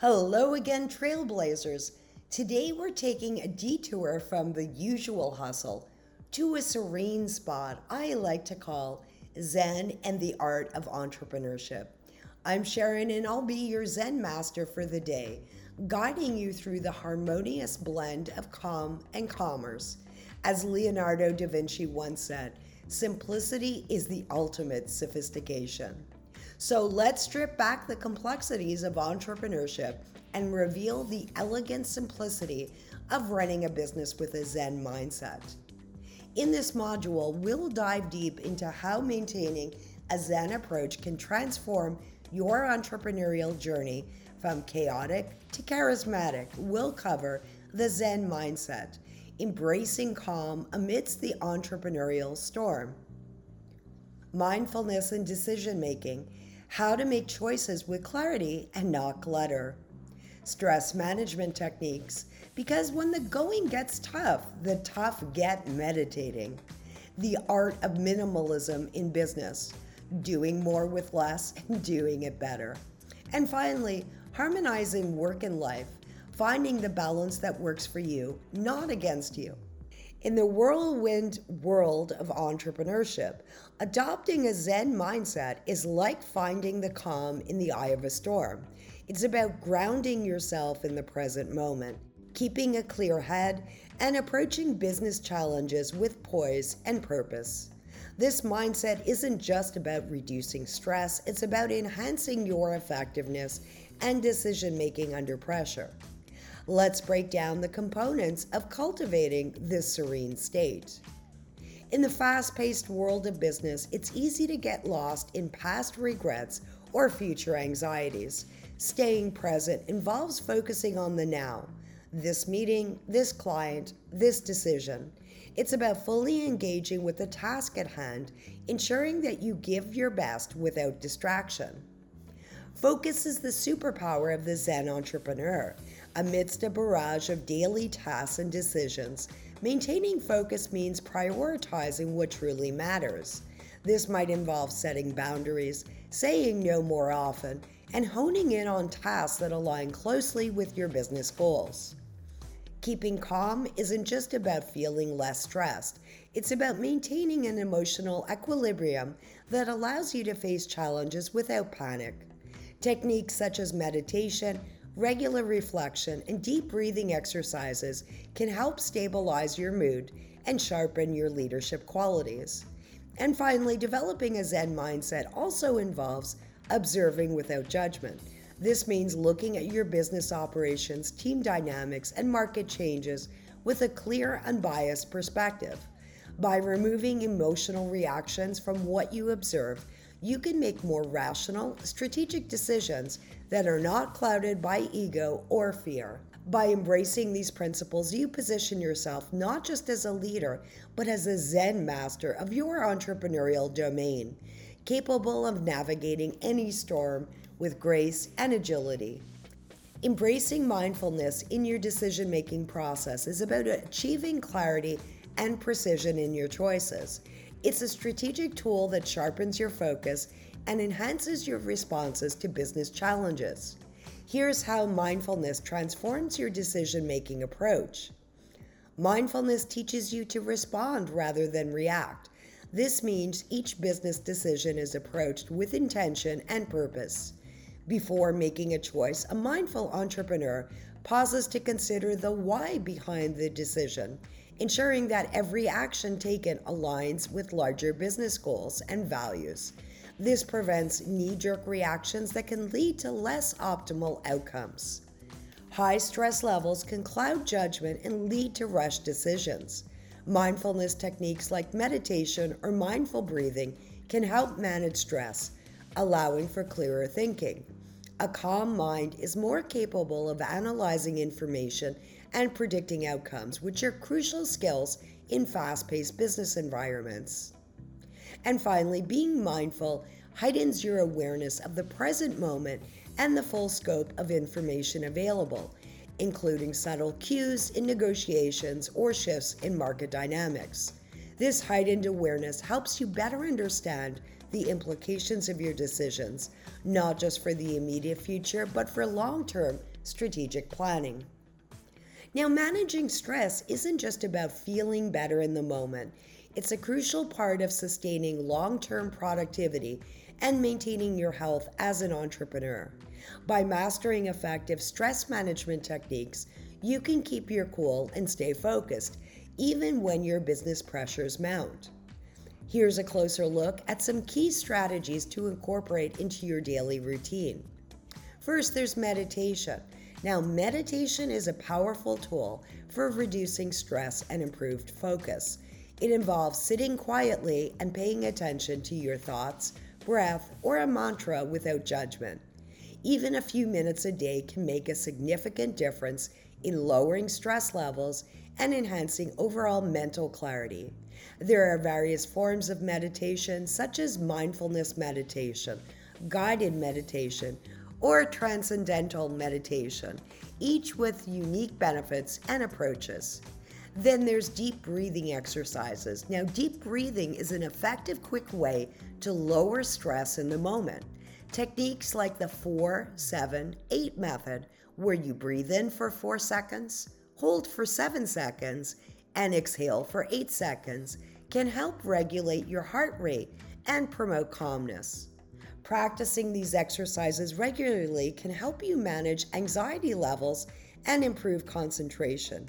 Hello again, Trailblazers. Today we're taking a detour from the usual hustle to a serene spot I like to call Zen and the Art of Entrepreneurship. I'm Sharon and I'll be your Zen master for the day, guiding you through the harmonious blend of calm and commerce. As Leonardo da Vinci once said, simplicity is the ultimate sophistication. So let's strip back the complexities of entrepreneurship and reveal the elegant simplicity of running a business with a Zen mindset. In this module, we'll dive deep into how maintaining a Zen approach can transform your entrepreneurial journey from chaotic to charismatic. We'll cover the Zen mindset, embracing calm amidst the entrepreneurial storm, mindfulness and decision making, how to make choices with clarity and not clutter, stress management techniques, because when the going gets tough, the tough get meditating, the art of minimalism in business, doing more with less and doing it better, and finally, harmonizing work and life, finding the balance that works for you, not against you. In the whirlwind world of entrepreneurship, adopting a Zen mindset is like finding the calm in the eye of a storm. It's about grounding yourself in the present moment, keeping a clear head, and approaching business challenges with poise and purpose. This mindset isn't just about reducing stress, it's about enhancing your effectiveness and decision making under pressure. Let's break down the components of cultivating this serene state. In the fast-paced world of business, it's easy to get lost in past regrets or future anxieties. Staying present involves focusing on the now. This meeting, this client, this decision. It's about fully engaging with the task at hand, ensuring that you give your best without distraction. Focus is the superpower of the Zen entrepreneur. Amidst a barrage of daily tasks and decisions, maintaining focus means prioritizing what truly matters. This might involve setting boundaries, saying no more often, and honing in on tasks that align closely with your business goals. Keeping calm isn't just about feeling less stressed. It's about maintaining an emotional equilibrium that allows you to face challenges without panic. Techniques such as meditation, regular reflection, and deep breathing exercises can help stabilize your mood and sharpen your leadership qualities. And finally, developing a Zen mindset also involves observing without judgment. This means looking at your business operations, team dynamics, and market changes with a clear, unbiased perspective. By removing emotional reactions from what you observe, you can make more rational, strategic decisions that are not clouded by ego or fear. By embracing these principles, you position yourself not just as a leader, but as a Zen master of your entrepreneurial domain, capable of navigating any storm with grace and agility. Embracing mindfulness in your decision-making process is about achieving clarity and precision in your choices. It's a strategic tool that sharpens your focus and enhances your responses to business challenges. Here's how mindfulness transforms your decision-making approach. Mindfulness teaches you to respond rather than react. This means each business decision is approached with intention and purpose. Before making a choice, a mindful entrepreneur pauses to consider the why behind the decision, ensuring that every action taken aligns with larger business goals and values. This prevents knee-jerk reactions that can lead to less optimal outcomes. High stress levels can cloud judgment and lead to rushed decisions. Mindfulness techniques like meditation or mindful breathing can help manage stress, allowing for clearer thinking. A calm mind is more capable of analyzing information and predicting outcomes, which are crucial skills in fast-paced business environments. And finally, being mindful heightens your awareness of the present moment and the full scope of information available, including subtle cues in negotiations or shifts in market dynamics. This heightened awareness helps you better understand the implications of your decisions, not just for the immediate future, but for long-term strategic planning. Now, managing stress isn't just about feeling better in the moment. It's a crucial part of sustaining long-term productivity and maintaining your health as an entrepreneur. By mastering effective stress management techniques, you can keep your cool and stay focused, even when your business pressures mount. Here's a closer look at some key strategies to incorporate into your daily routine. First, there's meditation. Now, meditation is a powerful tool for reducing stress and improved focus. It involves sitting quietly and paying attention to your thoughts, breath, or a mantra without judgment. Even a few minutes a day can make a significant difference in lowering stress levels and enhancing overall mental clarity. There are various forms of meditation, such as mindfulness meditation, guided meditation, or transcendental meditation, each with unique benefits and approaches. Then there's deep breathing exercises. Now, deep breathing is an effective, quick way to lower stress in the moment. Techniques like the 4-7-8 method, where you breathe in for 4 seconds, hold for 7 seconds, and exhale for 8 seconds, can help regulate your heart rate and promote calmness. Practicing these exercises regularly can help you manage anxiety levels and improve concentration.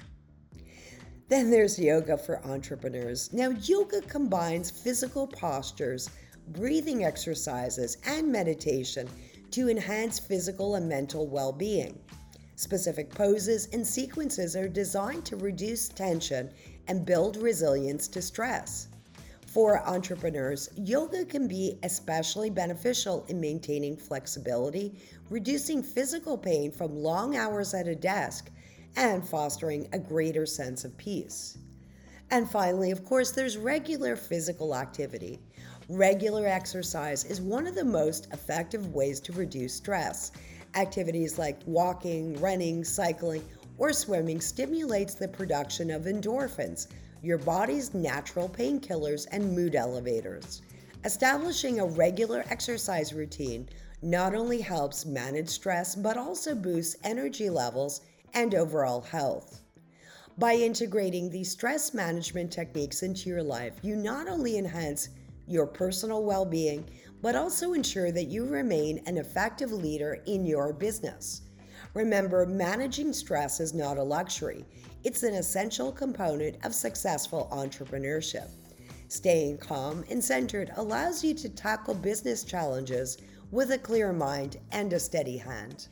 Then there's yoga for entrepreneurs. Now, yoga combines physical postures, breathing exercises, and meditation to enhance physical and mental well-being. Specific poses and sequences are designed to reduce tension and build resilience to stress. For entrepreneurs, yoga can be especially beneficial in maintaining flexibility, reducing physical pain from long hours at a desk, and fostering a greater sense of peace. And finally, of course, there's regular physical activity. Regular exercise is one of the most effective ways to reduce stress. Activities like walking, running, cycling, or swimming stimulates the production of endorphins, your body's natural painkillers and mood elevators. Establishing a regular exercise routine not only helps manage stress, but also boosts energy levels and overall health. By integrating these stress management techniques into your life, you not only enhance your personal well-being, but also ensure that you remain an effective leader in your business. Remember, managing stress is not a luxury. It's an essential component of successful entrepreneurship. Staying calm and centered allows you to tackle business challenges with a clear mind and a steady hand.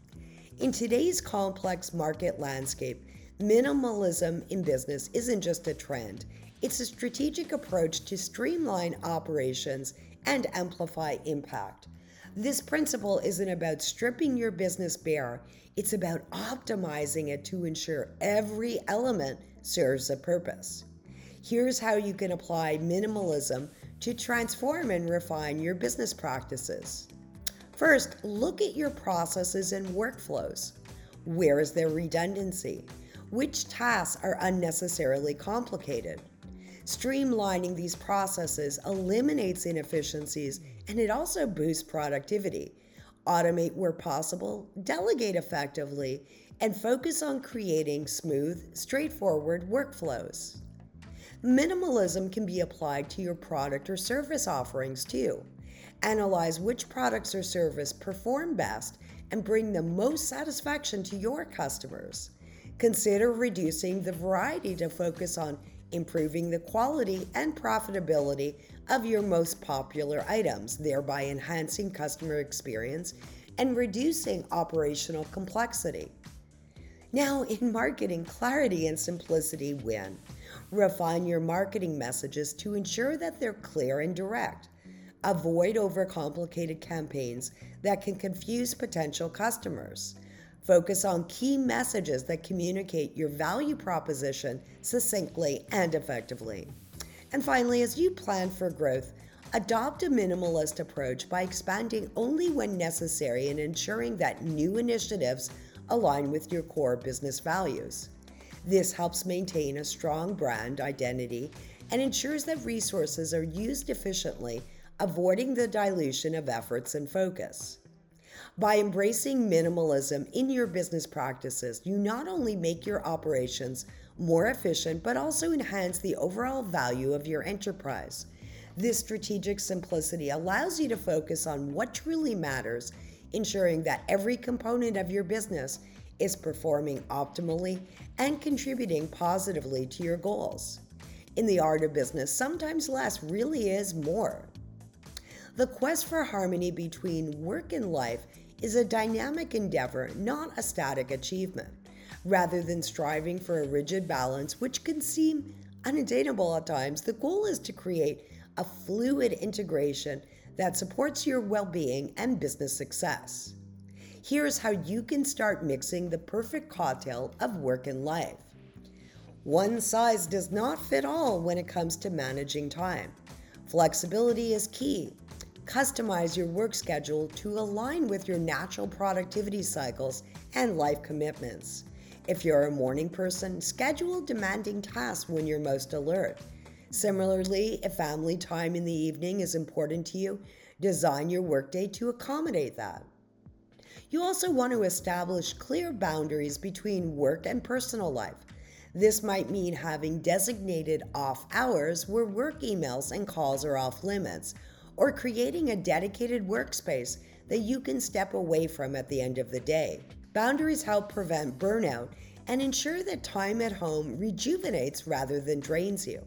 In today's complex market landscape, minimalism in business isn't just a trend. It's a strategic approach to streamline operations and amplify impact. This principle isn't about stripping your business bare, it's about optimizing it to ensure every element serves a purpose. Here's how you can apply minimalism to transform and refine your business practices. First, look at your processes and workflows. Where is there redundancy? Which tasks are unnecessarily complicated? Streamlining these processes eliminates inefficiencies, and it also boosts productivity. Automate where possible, delegate effectively, and focus on creating smooth, straightforward workflows. Minimalism can be applied to your product or service offerings too. Analyze which products or service perform best and bring the most satisfaction to your customers. Consider reducing the variety to focus on improving the quality and profitability of your most popular items, thereby enhancing customer experience and reducing operational complexity. Now, in marketing, clarity and simplicity win. Refine your marketing messages to ensure that they're clear and direct. Avoid overcomplicated campaigns that can confuse potential customers. Focus on key messages that communicate your value proposition succinctly and effectively. And finally, as you plan for growth, adopt a minimalist approach by expanding only when necessary and ensuring that new initiatives align with your core business values. This helps maintain a strong brand identity and ensures that resources are used efficiently, avoiding the dilution of efforts and focus. By embracing minimalism in your business practices, you not only make your operations more efficient, but also enhance the overall value of your enterprise. This strategic simplicity allows you to focus on what truly matters, ensuring that every component of your business is performing optimally and contributing positively to your goals. In the art of business, sometimes less really is more. The quest for harmony between work and life is a dynamic endeavor, not a static achievement. Rather than striving for a rigid balance, which can seem unattainable at times, the goal is to create a fluid integration that supports your well being and business success. Here's how you can start mixing the perfect cocktail of work and life. One size does not fit all when it comes to managing time. Flexibility is key. Customize your work schedule to align with your natural productivity cycles and life commitments. If you're a morning person, schedule demanding tasks when you're most alert. Similarly, if family time in the evening is important to you, design your workday to accommodate that. You also want to establish clear boundaries between work and personal life. This might mean having designated off hours where work emails and calls are off limits, or creating a dedicated workspace that you can step away from at the end of the day. Boundaries help prevent burnout and ensure that time at home rejuvenates rather than drains you.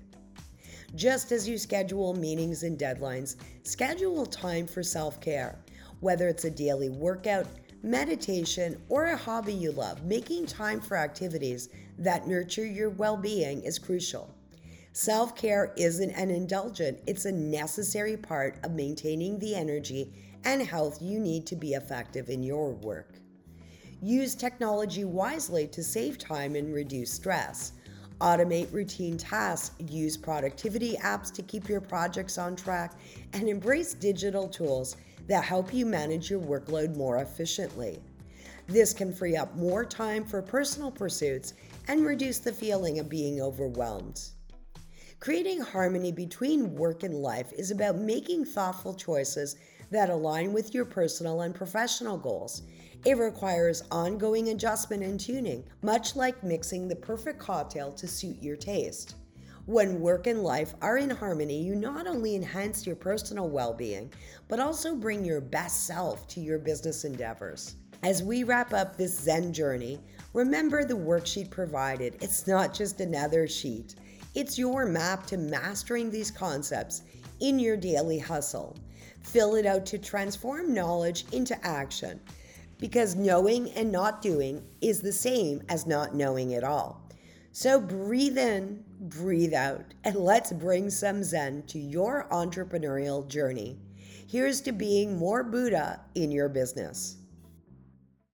Just as you schedule meetings and deadlines, schedule time for self-care. Whether it's a daily workout, meditation, or a hobby you love, making time for activities that nurture your well-being is crucial. Self-care isn't an indulgence, it's a necessary part of maintaining the energy and health you need to be effective in your work. Use technology wisely to save time and reduce stress. Automate routine tasks, use productivity apps to keep your projects on track, and embrace digital tools that help you manage your workload more efficiently. This can free up more time for personal pursuits and reduce the feeling of being overwhelmed. Creating harmony between work and life is about making thoughtful choices that align with your personal and professional goals. It requires ongoing adjustment and tuning, much like mixing the perfect cocktail to suit your taste. When work and life are in harmony, you not only enhance your personal well-being, but also bring your best self to your business endeavors. As we wrap up this Zen journey, remember the worksheet provided. It's not just another sheet. It's your map to mastering these concepts in your daily hustle. Fill it out to transform knowledge into action, because knowing and not doing is the same as not knowing at all. So breathe in, breathe out, and let's bring some Zen to your entrepreneurial journey. Here's to being more Buddha in your business.